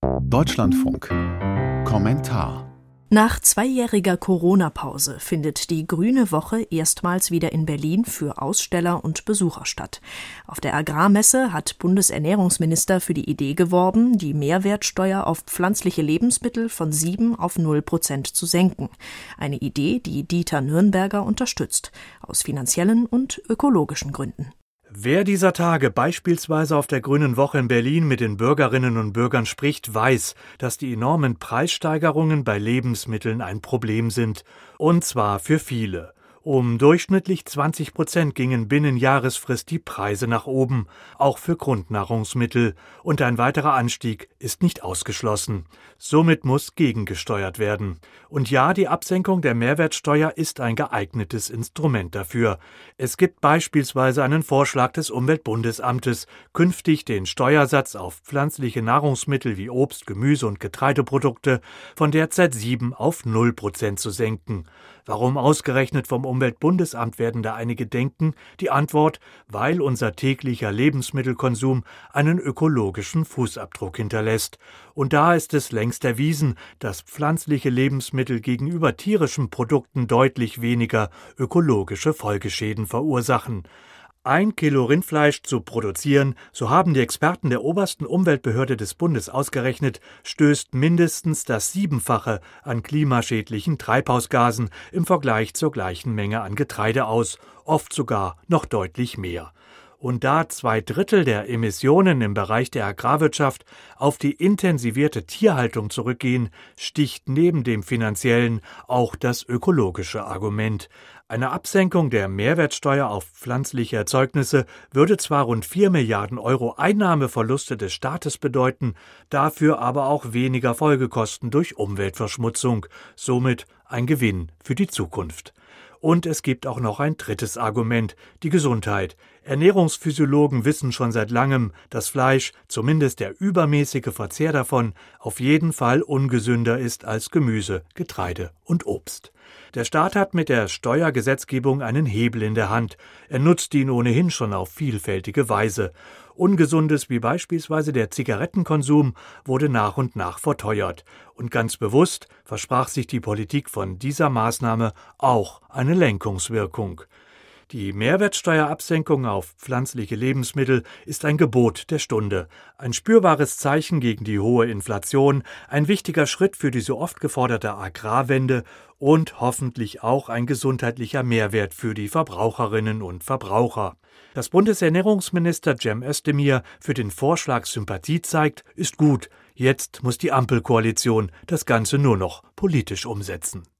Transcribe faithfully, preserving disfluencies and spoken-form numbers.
Deutschlandfunk. Kommentar. Nach zweijähriger Corona-Pause findet die Grüne Woche erstmals wieder in Berlin für Aussteller und Besucher statt. Auf der Agrarmesse hat Bundesernährungsminister für die Idee geworben, die Mehrwertsteuer auf pflanzliche Lebensmittel von sieben auf null Prozent zu senken. Eine Idee, die Dieter Nürnberger unterstützt, aus finanziellen und ökologischen Gründen. Wer dieser Tage beispielsweise auf der Grünen Woche in Berlin mit den Bürgerinnen und Bürgern spricht, weiß, dass die enormen Preissteigerungen bei Lebensmitteln ein Problem sind. Und zwar für viele. Um durchschnittlich zwanzig Prozent gingen binnen Jahresfrist die Preise nach oben, auch für Grundnahrungsmittel. Und ein weiterer Anstieg ist nicht ausgeschlossen. Somit muss gegengesteuert werden. Und ja, die Absenkung der Mehrwertsteuer ist ein geeignetes Instrument dafür. Es gibt beispielsweise einen Vorschlag des Umweltbundesamtes, künftig den Steuersatz auf pflanzliche Nahrungsmittel wie Obst, Gemüse und Getreideprodukte von derzeit sieben auf null Prozent zu senken. Warum ausgerechnet vom Umweltbundesamt, werden da einige denken? Die Antwort: weil unser täglicher Lebensmittelkonsum einen ökologischen Fußabdruck hinterlässt. Und da ist es längst erwiesen, dass pflanzliche Lebensmittel gegenüber tierischen Produkten deutlich weniger ökologische Folgeschäden verursachen. Ein Kilo Rindfleisch zu produzieren, so haben die Experten der obersten Umweltbehörde des Bundes ausgerechnet, stößt mindestens das Siebenfache an klimaschädlichen Treibhausgasen im Vergleich zur gleichen Menge an Getreide aus, oft sogar noch deutlich mehr. Und da zwei Drittel der Emissionen im Bereich der Agrarwirtschaft auf die intensivierte Tierhaltung zurückgehen, sticht neben dem finanziellen auch das ökologische Argument. Eine Absenkung der Mehrwertsteuer auf pflanzliche Erzeugnisse würde zwar rund vier Milliarden Euro Einnahmeverluste des Staates bedeuten, dafür aber auch weniger Folgekosten durch Umweltverschmutzung, somit ein Gewinn für die Zukunft. Und es gibt auch noch ein drittes Argument, die Gesundheit. Ernährungsphysiologen wissen schon seit langem, dass Fleisch, zumindest der übermäßige Verzehr davon, auf jeden Fall ungesünder ist als Gemüse, Getreide und Obst. Der Staat hat mit der Steuergesetzgebung einen Hebel in der Hand. Er nutzt ihn ohnehin schon auf vielfältige Weise. Ungesundes wie beispielsweise der Zigarettenkonsum wurde nach und nach verteuert. Und ganz bewusst versprach sich die Politik von dieser Maßnahme auch eine Lenkungswirkung. Die Mehrwertsteuerabsenkung auf pflanzliche Lebensmittel ist ein Gebot der Stunde, ein spürbares Zeichen gegen die hohe Inflation, ein wichtiger Schritt für die so oft geforderte Agrarwende und hoffentlich auch ein gesundheitlicher Mehrwert für die Verbraucherinnen und Verbraucher. Dass Bundesernährungsminister Cem Özdemir für den Vorschlag Sympathie zeigt, ist gut. Jetzt muss die Ampelkoalition das Ganze nur noch politisch umsetzen.